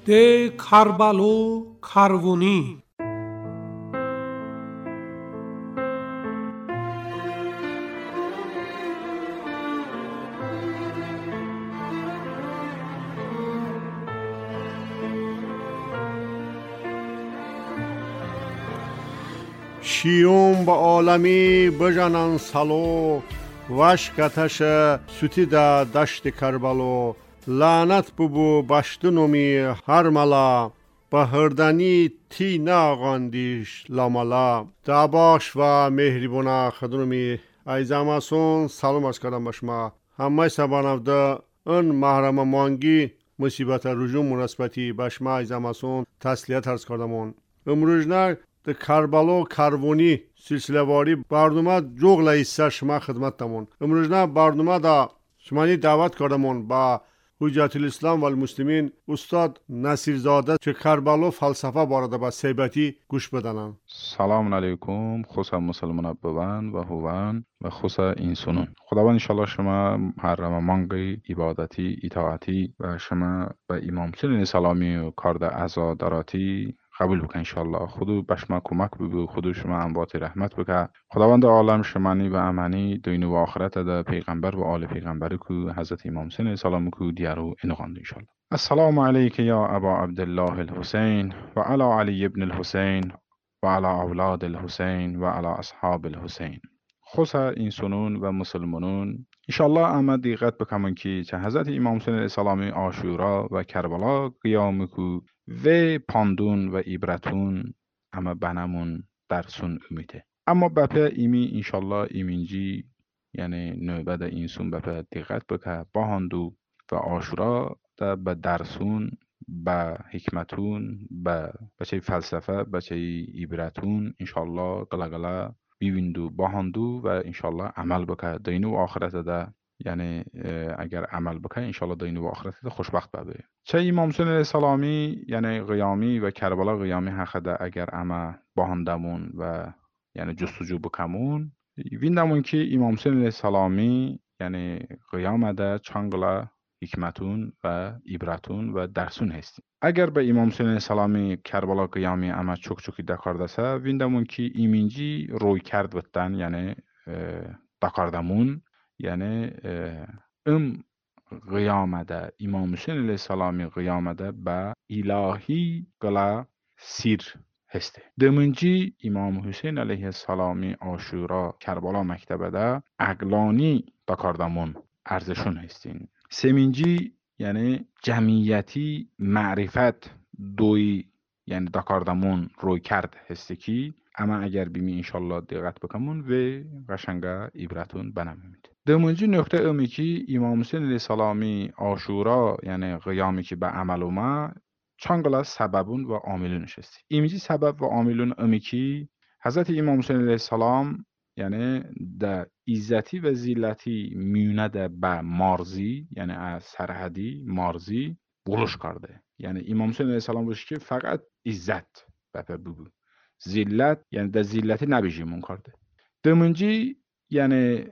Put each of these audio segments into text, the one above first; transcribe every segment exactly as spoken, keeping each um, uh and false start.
de Karbalo Karvoni. شیوم با عالمی بجانان سالو واشکتش سوتی دا دشت کربالو لعنت ببو باشتنومی هر ملا به هردنی تی ناغاندیش لاملا داباش و مهریبونا خدنومی ایزاماسون سلام از کردم باشما همه سبانفده ان محرم مانگی مصیبت رجوع مناسبتی باشما ایزاماسون تسلیت ارز کردمون امروزنر د کربالو کاروانی سلسله‌واری برنامه جوغلا ایسا شما خدمتتمون امروزنا برنامه دا شمانی دعوت کردمون با حجت الاسلام و المسلمین استاد نصیرزاده چه کربالو فلسفه بارده با سیبتی گوش بدنن. سلام علیکم خصوصا مسلمان بوان و هوان و خصوصا انسانون. خداوند انشالله شما محرم مانگی عبادتی اطاعتی و شما به امام حسین سلامی و کارد عزاداراتی قبول بکن انشالله. خودو بشما کمک بگو خودو شما انبات رحمت بکن. خداوند عالم شمانی و امانی دین و آخرت ده پیغمبر و آل پیغمبر کو حضرت امام حسین سلام کو دیارو انغاند انشالله. السلام علیک یا ابا عبدالله الحسین و علی علی ابن الحسین و علی اولاد الحسین و علی اصحاب الحسین. خصوصا انسانون و مسلمانون انشالله اما دقت بکنن که چه حضرت امام حسین علیه السلام عاشورا و کربلا قیام کو و پاندون و عبرتون اما بنمون درسون امیده. اما بپه ایمی انشالله ایمینجی یعنی نوبت انسان بپه دقت بکه باهندو و عاشورا ده به درسون به حکمتون به بچه فلسفه بچه عبرتون انشالله قلقله بیویندو باهندو و انشالله عمل بکه دین و آخرت ده یعنی اگر عمل بکه انشالله دین و آخرت ده خوشبخت ببه. چه امام حسین علیه السلامی یعنی قیامی و کربلا قیامی حق ده اگر اما باهندمون و یعنی جستجو بکمون ویندمون که امام حسین علیه السلامی یعنی قیام ده چانگلا حکمتون و عبرتون و درسون هستیم. اگر به امام حسین علیه السلامی کربلا قیامی اما چوک چوکی دکاردسه ویندمون که ایمینجی روی کرد بودن یعنی دکاردمون یعنی ام قیامده امام حسین علیه السلامی قیامده به الهی قلا سیر هسته. دمونجی امام حسین علیه السلامی عاشورا کربلا مکتبه ده عقلانی دکاردمون ارزشون هستین. سمینجی یعنی جمعیتی معرفت دوی یعنی دکاردمون روی کرد هستی که اما اگر بیمی انشالله دقت بکنمون و قشنگه عبرتون بنمید. دومنجی نقطه امی که امام حسین علیه السلامی عاشورا یعنی قیامی که به عمل اومه چانگلا سببون و عاملونش هستی. ایمیجی سبب و عاملون امی که حضرت امام حسین علیه السلام یعنی در عزتی و ذلتی میونه ده به مارزی یعنی از سرحدی مارزی بولش کرده. یعنی امام حسین علیه السلام باشه که فقط عزت بپه بگو ذلت یعنی در ذلتی نبیجیمون کرده. دومنجی یعنی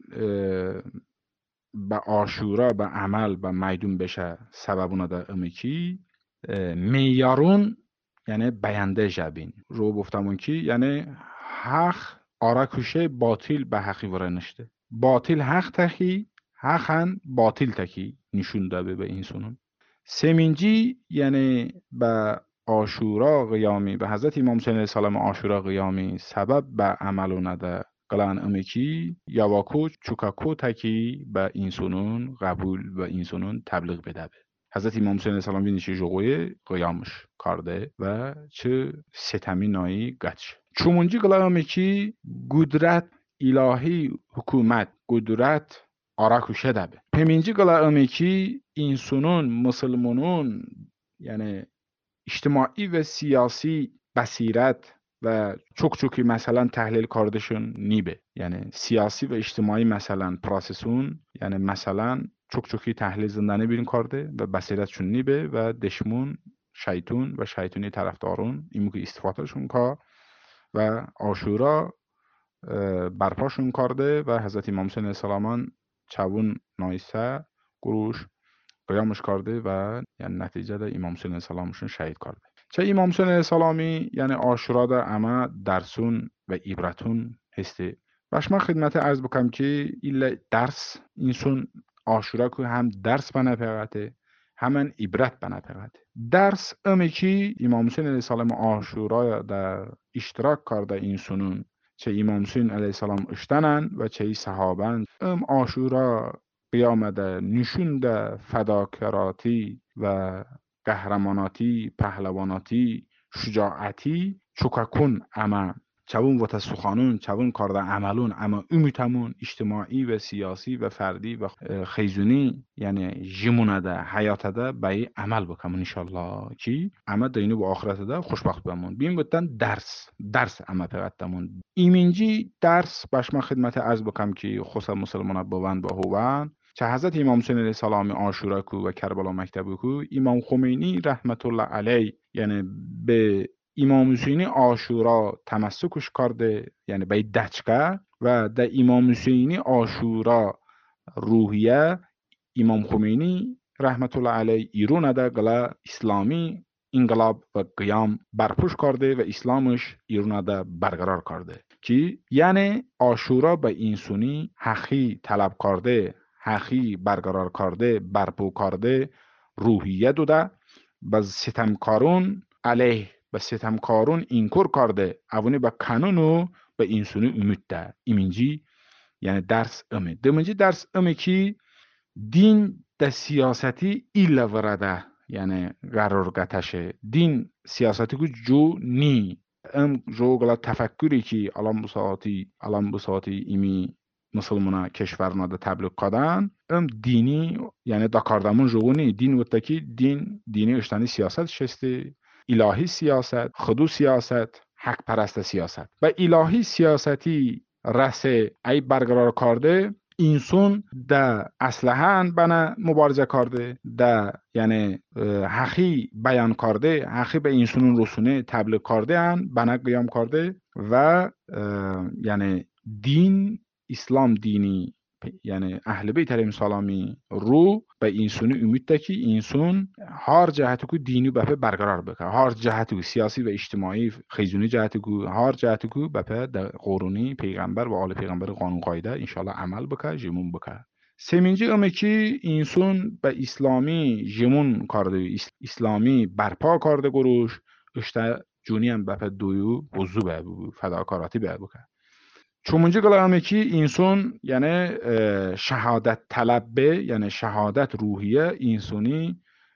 به عاشورا به عمل به میدون بشه سببونه ده امی که میارون یعنی بیانده جبین رو گفتمون که یعنی حق آرا کشه باطل به حقی ورنشته باطل حق تخی حقن باطل تکی نشون داده به انسانون. سمینجی یعنی به عاشورا قیامی به حضرت امام حسین علیه السلام عاشورا قیامی سبب به عملونه ده قلان امیکی یواکو چوکاکو تکی به انسانون قبول و انسانون تبلیغ بده. حضرت امام حسین علیه السلام وینیشی جوغوی قیامش کرده و چه ستمی نایی گتش. چومونجی قلانمی که قدرت الهی حکومت قدرت آراکوشه دبه. پمینجی قلانمی که انسانون مسلمانون یعنی اجتماعی و سیاسی بصیرت و چوک چوکی مثلا تحلیل کاردشون نیبه یعنی سیاسی و اجتماعی مثلا پراسسون یعنی مثلا چوک چوکی تحلیل زندانی بیرون کرده و بصیرتشون نیبه و دشمون شیطون و شیطونی طرفدارون ایمو که استفادهشون که و عاشورا برپاشون کرده و حضرت امام حسین علیه السلام چون نایسته گروش قیامش کرده و یعنی نتیجه ده امام حسین علیه السلامشون شهید کرده. چه امام حسین علیه السلامی یعنی عاشورا ده اما درسون و عبرتون هستی. باش ما خدمت عرض بکنم که ایل درس اینسون عاشورا که هم درس بنا پیغته همان عبرت بنا پیغته. درس امی که امام حسین علیه السلام عاشورا در اشتراک کرده اینسونون چه امام حسین علیه السلام اشتنن و چه صحابن ام عاشورا قیامده نشون ده فداکراتی و قهرماناتی پهلواناتی شجاعتی چوککون اما چون و تسخانون چون کارده عملون اما امیتمون اجتماعی و سیاسی و فردی و خیزونی یعنی جمونه ده حیات ده به عمل بکنم انشالله که اما دینو و آخرت ده خوشبخت بمون بیم بودن درس درس اما پیغتمون ایمینجی درس باش ما خدمت عرض بکنم که خصوصا مسلمان بوند با هوان چه حضرت امام حسین علیه السلام عاشورا کو و کربلا مکتب کو امام خمینی رحمت الله علیه یعنی به امام حسین عاشورا تمسکش کرده یعنی به دچکه و در امام حسین عاشورا روحیه امام خمینی رحمت الله علیه ایرون ده گلا اسلامی انقلاب و قیام برپوش کرده و اسلامش ایرون ده برقرار کرده که یعنی عاشورا به انسانی حقی طلب کرده حقی برقرار کرده برپو کرده روحیه دوده به ستمکارون علیه به ستمکارون اینکور کرده اونی به کانونو به انسانی امید ده ایمینجی یعنی درس امید دومنجی درس امید که دین ده سیاستی ایلا ورده یعنی قرار گتشه دین سیاستی که جو نی ام جو گلا تفکری که الان بساطی الان بساطی ایمی مسلمان کشورنا ده تبلیغ کردن ام دینی یعنی دا کاردمون جوونی دین و تکی دین دینی اشتانی سیاست شسته الهی سیاست خدو سیاست حق پرست سیاست و الهی سیاستی رسه ای برقرار کرده اینسون ده اصلحان بنا مبارزه کرده ده یعنی حقی بیان کرده حقی به اینسونون رسونه تبلیغ کرده ان بنا قیام کرده و یعنی دین اسلام دینی یعنی اهل بیت علیهم السلامی رو به اینسونی امید ده که اینسون هر جهتی که دینی بپه برقرار بکنه هر جهتی که سیاسی و اجتماعی خیزونی جهتی که هر جهتی که بپه در قرونی پیغمبر و آل پیغمبر قانون قایده انشالله عمل بکنه جمون بکنه سمینجی امه که اینسون به اسلامی جمون کرده اسلامی برپا کرده گروش اشتا جونی هم بپه دویو وضو به فداکاراتی به بکنه چومونجی گلامی که انسان یعنی شهادت طلب به یعنی شهادت روحیه انسانی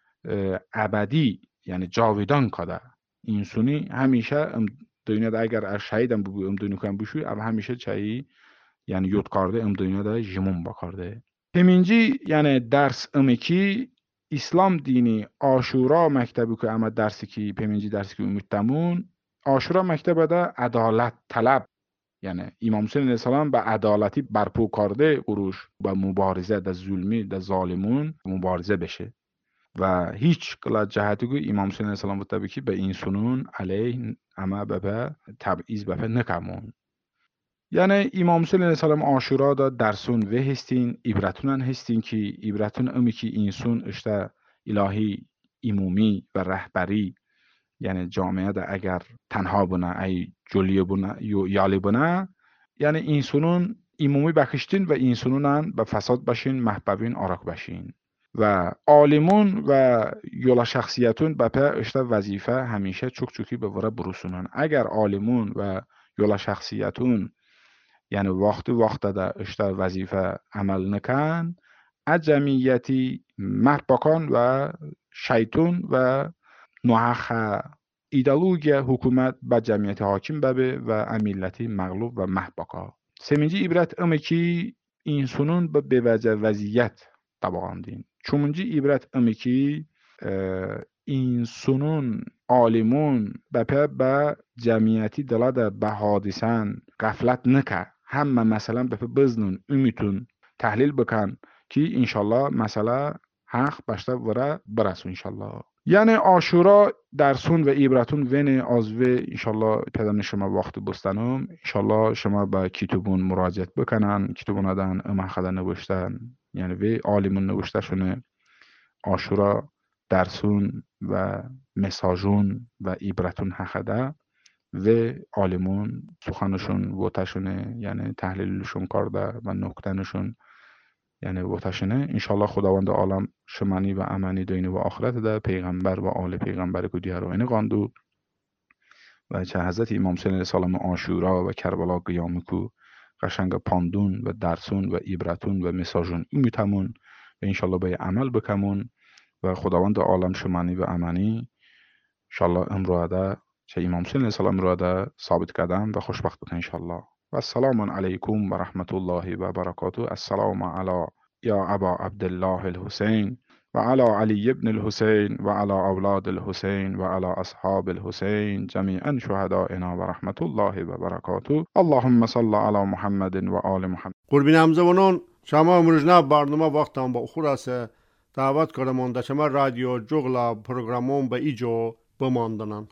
ابدی یعنی جاودان کده انسانی همیشه ام دنیا ده اگر از شهیدم بگو ام دنیا کن بشوی اب همیشه چایی یعنی یود کرده ام دنیا ده جمون بکرده همینجی یعنی درس امی که اسلام دینی عاشورا مکتبی که اما درسی که همینجی درسی که امیدتمون عاشورا مکتب ده عدالت طلب یعنی امام حسین علیه السلام به عدالتی برپو کرده قروش و مبارزه در ظلمی در ظالمون مبارزه بشه و هیچ کلا جهتی که امام حسین علیه السلام بوده که به این سنون علیه اما به تبعیض به نکمون یعنی امام حسین علیه السلام عاشورا دا درسون و هستین عبرتونن هستین که عبرتون امی که اینسون اشته الهی عمومی و رهبری یعنی جامعه ده اگر تنها بونه ای جلیه بونه یا یالی بونه یعنی اینسونون عمومی بکشتین و اینسونون به فساد بشین محبوین آراک بشین و عالمون و یولا شخصیتون به پا اشته وظیفه همیشه چوک چوکی به وره بروسونن اگر عالمون و یولا شخصیتون یعنی وقت وقت ده اشته وظیفه عمل نکن اجمیتی محبکان و شیطون و نوحخ ایدئولوژیا حکومت به جمعیت حاکم ببه و امیلتی مغلوب و محبکا سمینجی عبرت امی که اینسونون به بوجه وضعیت طبقاندین چومنجی عبرت امی که اینسونون عالمون بپه به جمعیتی دلاده به حادثان غفلت نکه همه مثلا بپه بزنون امیتون تحلیل بکن که انشالله مثلا حق بشته وره برسون انشالله یعنی عاشورا درسون و عبرتون ون آزوه انشالله پیدام شما وقت بستنم انشالله شما به کتابون مراجعت بکنن کتابون دادن امه خدا نوشتن یعنی وی عالمون نوشته شونه آشورا درسون و مساجون و عبرتون حقده و عالمون سخنشون وتشونه یعنی تحلیلشون کرده و نکتنشون یعنی وتشونه. انشالله خداوند عالم شمانی و امانی دینی و آخرت ده پیغمبر و آل پیغمبر کو دیار و این قاندو و چه حضرت امام حسین علیه السلام آشورا و کربلا قیام کو قشنگ پاندون و درسون و عبرتون و مساجون این میتمون و انشالله به عمل بکمون و خداوند عالم شمانی و امانی انشالله امروده چه امام حسین علیه السلام امروده ثابت کردم و خوشبخت بکن انشالله. و السلام علیکم و رحمت الله و برکاته. السلام علی یا ابا عبدالله الحسین و علی علی ابن الحسین و علی اولاد الحسین و علی اصحاب الحسین جمیعا شهدائنا و رحمت الله و برکاته. اللهم صل علی محمد و آل محمد. قربین همزمانان شما امروزنا برنامه وقتم با اخور است دعوت کردم اون شما رادیو جغلا پروگرامون به ایجو بماندنن.